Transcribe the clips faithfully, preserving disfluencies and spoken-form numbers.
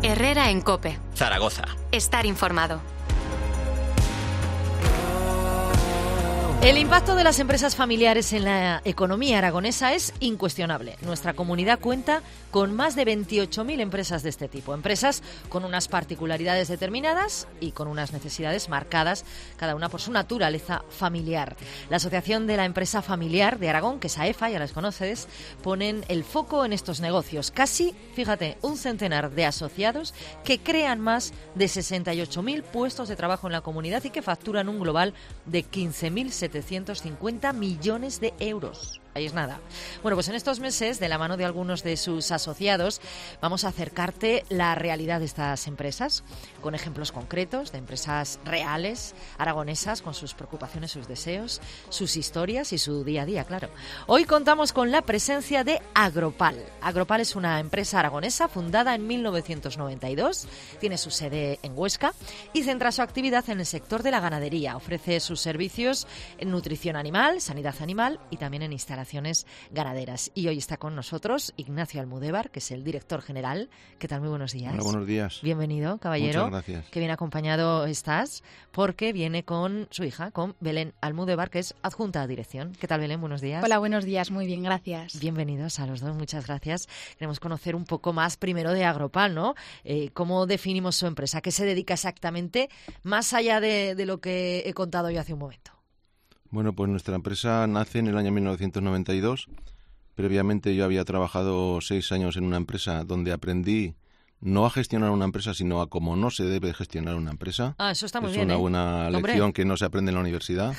Herrera en COPE. Zaragoza. Estar informado. El impacto de las empresas familiares en la economía aragonesa es incuestionable. Nuestra comunidad cuenta con más de veintiocho mil empresas de este tipo. Empresas con unas particularidades determinadas y con unas necesidades marcadas, cada una por su naturaleza familiar. La Asociación de la Empresa Familiar de Aragón, que es AEFA, ya las conoces, ponen el foco en estos negocios. Casi, fíjate, un centenar de asociados que crean más de sesenta y ocho mil puestos de trabajo en la comunidad y que facturan un global de quince mil setecientos cincuenta millones de euros. Ahí es nada. Bueno, pues en estos meses, de la mano de algunos de sus asociados, vamos a acercarte la realidad de estas empresas, con ejemplos concretos de empresas reales, aragonesas, con sus preocupaciones, sus deseos, sus historias y su día a día, claro. Hoy contamos con la presencia de Agropal. Agropal es una empresa aragonesa fundada en mil novecientos noventa y dos, tiene su sede en Huesca y centra su actividad en el sector de la ganadería. Ofrece sus servicios en nutrición animal, sanidad animal y también en instalaciones ganaderas. Y hoy está con nosotros Ignacio Almudévar, que es el director general. ¿Qué tal? Muy buenos días. Hola, buenos días. Bienvenido, caballero. Muchas gracias. Qué bien acompañado estás, porque viene con su hija, con Belén Almudévar, que es adjunta a dirección. ¿Qué tal, Belén? Buenos días. Hola, buenos días. Muy bien, gracias. Bienvenidos a los dos, muchas gracias. Queremos conocer un poco más primero de Agropal, ¿no? Eh, ¿Cómo definimos su empresa? ¿A qué se dedica exactamente, más allá de, de lo que he contado yo hace un momento? Bueno, pues nuestra empresa nace en el año mil novecientos noventa y dos. Previamente yo había trabajado seis años en una empresa donde aprendí no a gestionar una empresa, sino a cómo no se debe gestionar una empresa. Ah, eso está muy es bien, una ¿eh? buena Hombre. lección que no se aprende en la universidad.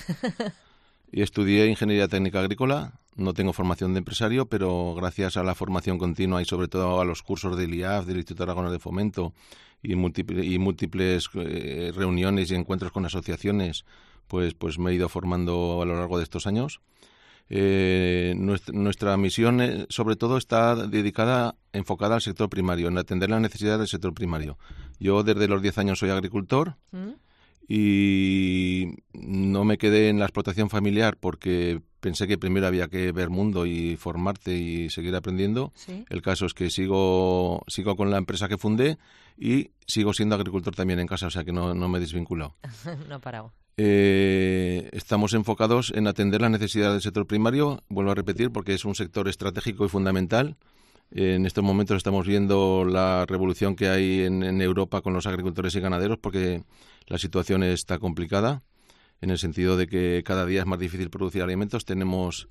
Y estudié Ingeniería Técnica Agrícola. No tengo formación de empresario, pero gracias a la formación continua y sobre todo a los cursos del I A F, del Instituto Aragonés de Fomento y, múltiples, y múltiples eh, reuniones y encuentros con asociaciones, pues, pues me he ido formando a lo largo de estos años. Eh, nuestra, nuestra misión, eh, sobre todo, está dedicada, enfocada al sector primario, en atender las necesidades del sector primario. Yo desde los diez años soy agricultor. ¿Mm? Y no me quedé en la explotación familiar porque pensé que primero había que ver mundo y formarte y seguir aprendiendo. ¿Sí? El caso es que sigo sigo con la empresa que fundé y sigo siendo agricultor también en casa, o sea que no, no me he desvinculado. No he parado. Eh, estamos enfocados en atender las necesidades del sector primario, vuelvo a repetir, porque es un sector estratégico y fundamental. En estos momentos estamos viendo la revolución que hay en, en Europa con los agricultores y ganaderos porque la situación está complicada en el sentido de que cada día es más difícil producir alimentos. Tenemos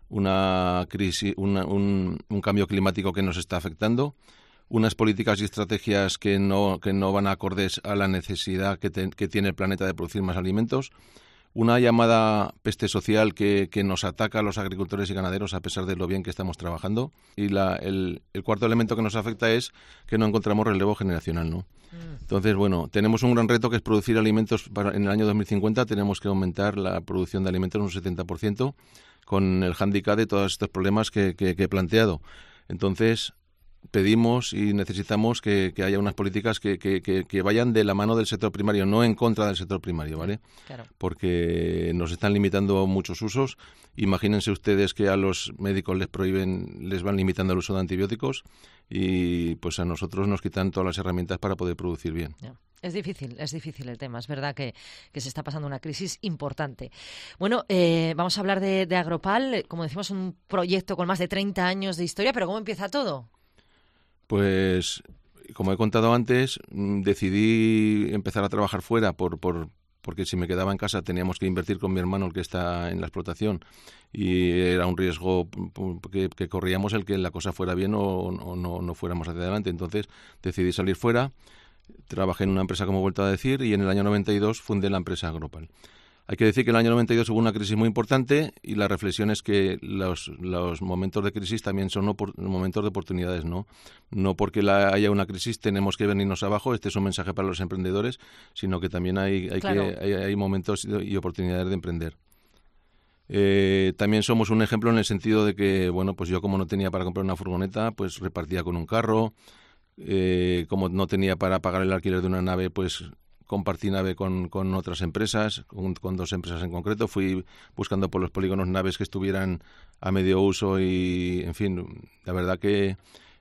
una crisis, una, un, un cambio climático que nos está afectando, unas políticas y estrategias que no, que no van acordes a la necesidad que, te, que tiene el planeta de producir más alimentos, una llamada peste social que, que nos ataca a los agricultores y ganaderos a pesar de lo bien que estamos trabajando. Y la, el, el cuarto elemento que nos afecta es que no encontramos relevo generacional, ¿no? Mm. Entonces, bueno, tenemos un gran reto que es producir alimentos. Para, en el año dos mil cincuenta tenemos que aumentar la producción de alimentos un setenta por ciento con el hándicap de todos estos problemas que, que, que he planteado. Entonces, pedimos y necesitamos que, que haya unas políticas que, que, que, que vayan de la mano del sector primario, no en contra del sector primario, ¿vale? Claro. Porque nos están limitando muchos usos. Imagínense ustedes que a los médicos les prohíben, les van limitando el uso de antibióticos y pues a nosotros nos quitan todas las herramientas para poder producir bien. Yeah. Es difícil, es difícil el tema. Es verdad que, que se está pasando una crisis importante. Bueno, eh, vamos a hablar de, de Agropal. Como decimos, un proyecto con más de treinta años de historia, pero ¿cómo empieza todo? Pues, como he contado antes, decidí empezar a trabajar fuera por, por, porque si me quedaba en casa teníamos que invertir con mi hermano, el que está en la explotación, y era un riesgo que, que corríamos el que la cosa fuera bien o, o no, no fuéramos hacia adelante. Entonces decidí salir fuera, trabajé en una empresa, como he vuelto a decir, y en el año noventa y dos fundé la empresa Agropal. Hay que decir que en el año noventa y dos hubo una crisis muy importante y la reflexión es que los, los momentos de crisis también son opor- momentos de oportunidades, ¿no? No porque la, haya una crisis tenemos que venirnos abajo, este es un mensaje para los emprendedores, sino que también hay, hay, claro. que, hay, hay momentos y oportunidades de emprender. Eh, también somos un ejemplo en el sentido de que, bueno, pues yo como no tenía para comprar una furgoneta, pues repartía con un carro, eh, como no tenía para pagar el alquiler de una nave, pues compartí nave con, con otras empresas, con, con dos empresas en concreto. Fui buscando por los polígonos naves que estuvieran a medio uso y, en fin, la verdad que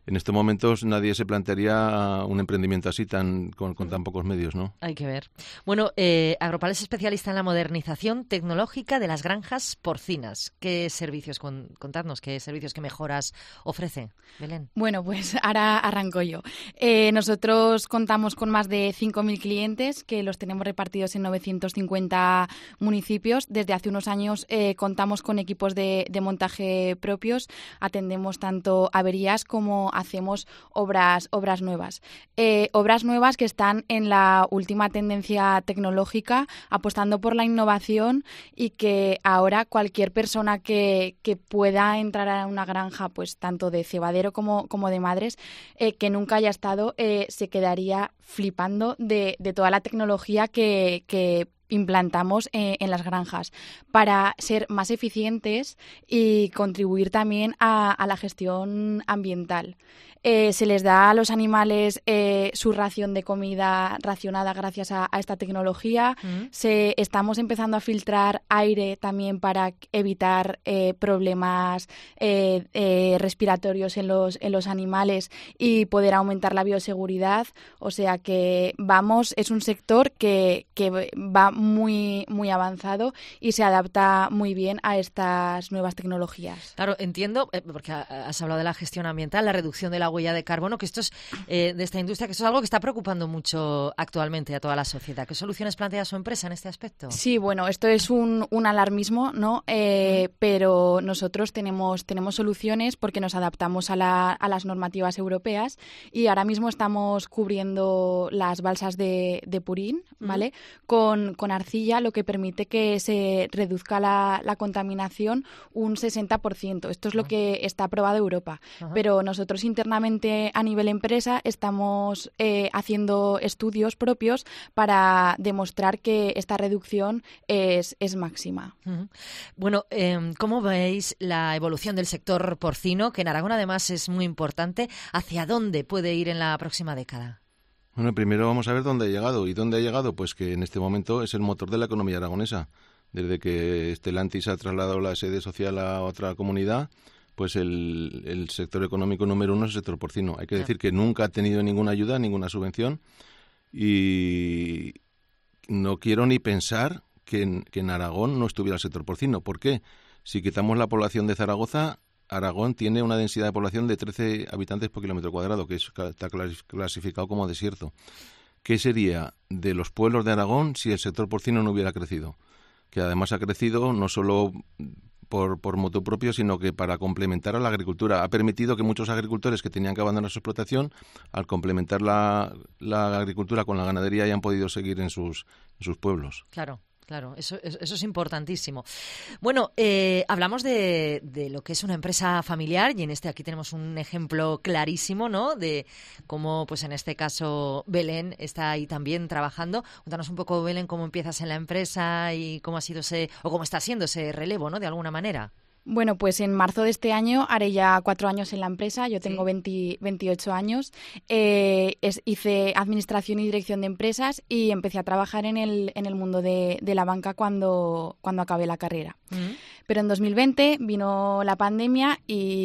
en estos momentos nadie se plantearía un emprendimiento así tan con, con tan pocos medios, ¿no? Hay que ver. Bueno, eh, Agropal es especialista en la modernización tecnológica de las granjas porcinas. ¿Qué servicios, con, contadnos, qué servicios, qué mejoras ofrece, Belén? Bueno, pues ahora arranco yo. Eh, nosotros contamos con más de cinco mil clientes que los tenemos repartidos en novecientos cincuenta municipios. Desde hace unos años eh, contamos con equipos de, de montaje propios. Atendemos tanto averías como hacemos obras, obras nuevas. Eh, obras nuevas que están en la última tendencia tecnológica, apostando por la innovación y que ahora cualquier persona que, que pueda entrar a una granja, pues tanto de cebadero como, como de madres, eh, que nunca haya estado, eh, se quedaría flipando de, de toda la tecnología que, que implantamos eh, en las granjas para ser más eficientes y contribuir también a, a la gestión ambiental. Eh, se les da a los animales eh, su ración de comida racionada gracias a, a esta tecnología. Mm. Se, estamos empezando a filtrar aire también para evitar eh, problemas eh, eh, respiratorios en los, en los animales y poder aumentar la bioseguridad. O sea que vamos, es un sector que, que va muy, muy avanzado y se adapta muy bien a estas nuevas tecnologías. Claro, entiendo, eh, porque has hablado de la gestión ambiental, la reducción de la huella de carbono, que esto es eh, de esta industria, que esto es algo que está preocupando mucho actualmente a toda la sociedad. ¿Qué soluciones plantea su empresa en este aspecto? Sí, bueno, esto es un, un alarmismo, ¿no? Eh, mm. Pero nosotros tenemos, tenemos soluciones porque nos adaptamos a, la, a las normativas europeas y ahora mismo estamos cubriendo las balsas de, de purín, ¿vale? Mm. Con, con arcilla, lo que permite que se reduzca la, la contaminación un sesenta por ciento. Esto es lo que está aprobado en Europa. Ajá. Pero nosotros internamente a nivel empresa estamos eh, haciendo estudios propios para demostrar que esta reducción es, es máxima. Uh-huh. Bueno, eh, ¿cómo veis la evolución del sector porcino, que en Aragón además es muy importante? ¿Hacia dónde puede ir en la próxima década? Bueno, primero vamos a ver dónde ha llegado. ¿Y dónde ha llegado? Pues que en este momento es el motor de la economía aragonesa. Desde que Stellantis ha trasladado la sede social a otra comunidad, pues el, el sector económico número uno es el sector porcino. Hay que decir que nunca ha tenido ninguna ayuda, ninguna subvención, y no quiero ni pensar que en, que en Aragón no estuviera el sector porcino. ¿Por qué? Si quitamos la población de Zaragoza, Aragón tiene una densidad de población de trece habitantes por kilómetro cuadrado, que es, está clasificado como desierto. ¿Qué sería de los pueblos de Aragón si el sector porcino no hubiera crecido? Que además ha crecido no solo por, por motu propio, sino que para complementar a la agricultura. Ha permitido que muchos agricultores que tenían que abandonar su explotación, al complementar la, la agricultura con la ganadería, hayan podido seguir en sus, en sus pueblos. Claro. Claro, eso, eso es importantísimo. Bueno, eh, hablamos de, de lo que es una empresa familiar y en este aquí tenemos un ejemplo clarísimo, ¿no? De cómo, pues en este caso, Belén está ahí también trabajando. Cuéntanos un poco, Belén, cómo empiezas en la empresa y cómo ha sido ese, o cómo está siendo ese relevo, ¿no? De alguna manera. Bueno, pues en marzo de este año haré ya cuatro años en la empresa. Yo tengo veinte, veintiocho años. Eh, es, hice administración y dirección de empresas y empecé a trabajar en el, en el mundo de, de la banca cuando, cuando acabé la carrera. Uh-huh. Pero en dos mil veinte vino la pandemia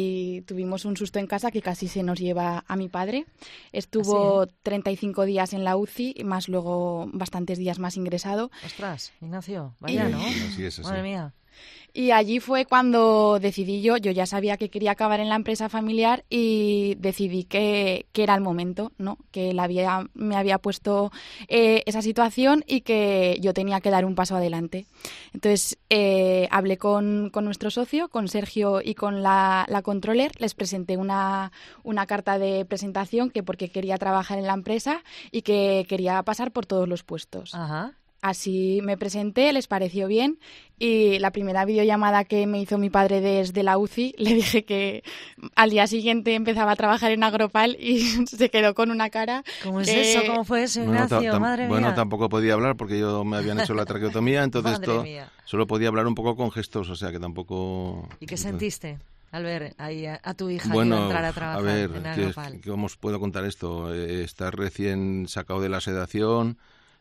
y tuvimos un susto en casa que casi se nos lleva a mi padre. Estuvo ¿sí? treinta y cinco días en la U C I, más luego bastantes días más ingresado. Ostras, Ignacio, vaya, y... ¿no? Así es, así. Madre mía. Y allí fue cuando decidí yo, yo ya sabía que quería acabar en la empresa familiar y decidí que, que era el momento, ¿no? Que la había, me había puesto eh, esa situación y que yo tenía que dar un paso adelante. Entonces eh, hablé con, con nuestro socio, con Sergio y con la, la controller, les presenté una, una carta de presentación que porque quería trabajar en la empresa y que quería pasar por todos los puestos. Ajá. Así me presenté, les pareció bien y la primera videollamada que me hizo mi padre desde la U C I le dije que al día siguiente empezaba a trabajar en Agropal y se quedó con una cara. ¿Cómo es que... eso? ¿Cómo fue eso, Ignacio? Bueno, ta- Madre bueno mía. tampoco podía hablar porque yo me habían hecho la traqueotomía, entonces todo, solo podía hablar un poco con gestos, o sea que tampoco... ¿Y qué sentiste al ver ahí a, a tu hija bueno, entrar a trabajar a ver, en ¿qué, Agropal? ¿cómo os puedo contar esto? Eh, estar recién sacado de la sedación...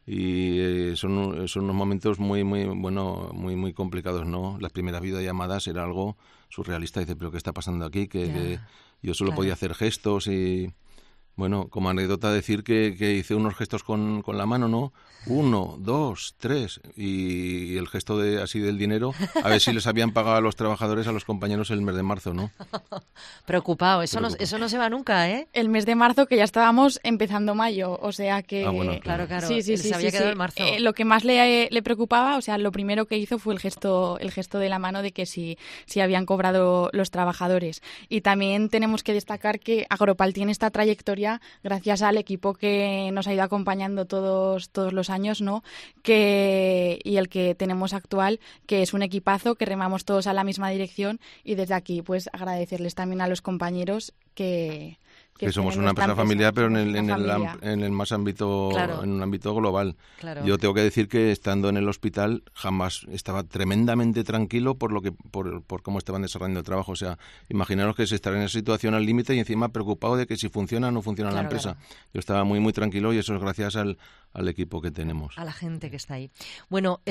y eh, son, son unos momentos muy muy bueno muy muy complicados, ¿no? Las primeras videollamadas era algo surrealista. Dice, pero ¿qué está pasando aquí? Que, que Yo solo Claro. podía hacer gestos y, bueno, como anécdota decir que, que hice unos gestos con, con la mano, ¿no? Uno, dos, tres, y, y el gesto de así del dinero, a ver si les habían pagado a los trabajadores, a los compañeros el mes de marzo, ¿no? Preocupado, eso, Preocupado. No, eso no se va nunca, ¿eh? El mes de marzo, que ya estábamos empezando mayo, o sea que... Ah, bueno, Claro, claro, Sí, sí, se sí, había sí, quedado sí. en marzo. Eh, lo que más le, le preocupaba, o sea, lo primero que hizo fue el gesto, el gesto de la mano de que si, si habían cobrado los trabajadores. Y también tenemos que destacar que Agropal tiene esta trayectoria gracias al equipo que nos ha ido acompañando todos, todos los años, ¿no? Que, y el que tenemos actual, que es un equipazo, que remamos todos a la misma dirección, y desde aquí pues agradecerles también a los compañeros que... Que somos tienen una nuestra empresa familiar, pero en somos el, una en, el, familia. am- en el más ámbito, Claro. en un ámbito global. Claro. Yo tengo que decir que estando en el hospital jamás estaba tremendamente tranquilo por lo que por, por cómo estaban desarrollando el trabajo. O sea, imaginaros que se estará en esa situación al límite y encima preocupado de que si funciona o no funciona Claro, la empresa. claro. Yo estaba muy, muy tranquilo y eso es gracias al, al equipo que tenemos. A la gente que está ahí. Bueno,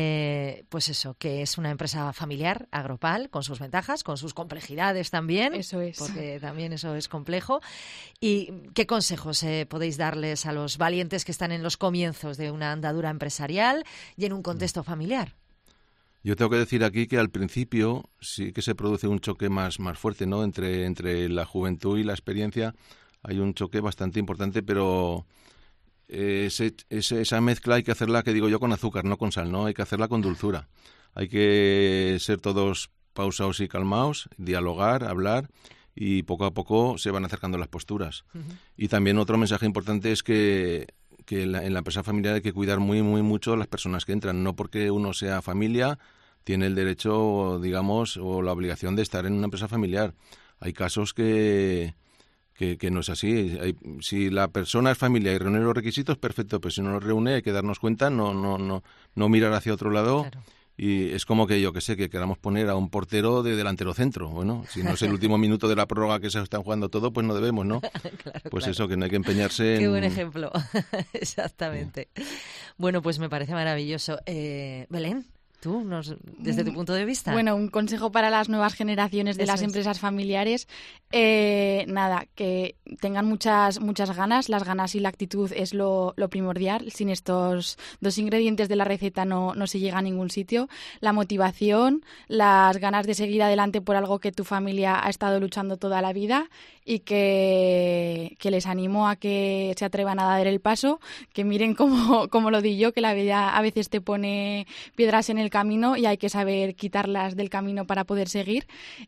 eh, pues eso, que es una empresa familiar, Agropal, con sus ventajas, con sus complejidades también. Eso es. Porque también eso es complejo. ¿Y qué consejos eh, podéis darles a los valientes que están en los comienzos de una andadura empresarial y en un contexto familiar? Yo tengo que decir aquí que al principio sí que se produce un choque más, más fuerte, ¿no? Entre, entre la juventud y la experiencia hay un choque bastante importante, pero eh, ese, ese- esa mezcla hay que hacerla, que digo yo, con azúcar, no con sal, ¿no? Hay que hacerla con dulzura. Hay que ser todos pausados y calmados, dialogar, hablar, y poco a poco se van acercando las posturas. Y también otro mensaje importante es que, que en, la, en la empresa familiar hay que cuidar muy, muy mucho a las personas que entran. No porque uno sea familia tiene el derecho, digamos, o la obligación de estar en una empresa familiar. Hay casos que, que, que no es así. Hay, si la persona es familia y reúne los requisitos, perfecto, pero si no los reúne hay que darnos cuenta, no, no, no, no mirar hacia otro lado. Claro. Y es como que yo que sé, que queramos poner a un portero de delantero centro. Bueno, si no es el último minuto de la prórroga que se están jugando todo, pues no debemos, ¿no? Claro, Pues claro. eso, que no hay que empeñarse Qué en... buen ejemplo. Exactamente. Bueno, pues me parece maravilloso. Eh, Belén, tú, nos, desde tu punto de vista. Bueno, un consejo para las nuevas generaciones de Eso las es. empresas familiares. Eh, nada, que tengan muchas muchas ganas. Las ganas y la actitud es lo, lo primordial. Sin estos dos ingredientes de la receta no, no se llega a ningún sitio. La motivación, las ganas de seguir adelante por algo que tu familia ha estado luchando toda la vida, y que, que les animo a que se atrevan a dar el paso, que miren como, como lo di yo, que la vida a veces te pone piedras en el camino y hay que saber quitarlas del camino para poder seguir.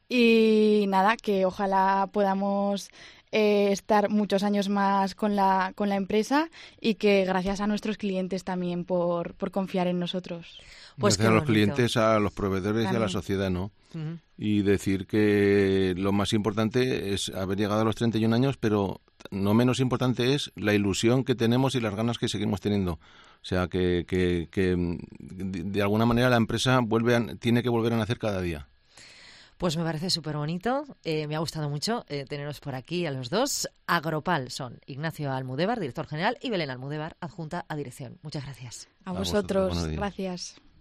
Y nada, que ojalá podamos eh, estar muchos años más con la, con la empresa, y que gracias a nuestros clientes también por, por confiar en nosotros. Pues Gracias qué a los bonito. clientes, a los proveedores y a la También. sociedad, ¿no? Ujú. Y decir que lo más importante es haber llegado a los treinta y un años, pero no menos importante es la ilusión que tenemos y las ganas que seguimos teniendo. O sea, que, que, que de, de alguna manera la empresa vuelve a, tiene que volver a nacer cada día. Pues me parece súper bonito. Eh, me ha gustado mucho eh, teneros por aquí a los dos. Agropal son Ignacio Almudévar, director general, y Belén Almudévar, adjunta a dirección. Muchas gracias. A A vosotros, vosotros, buenos días. gracias.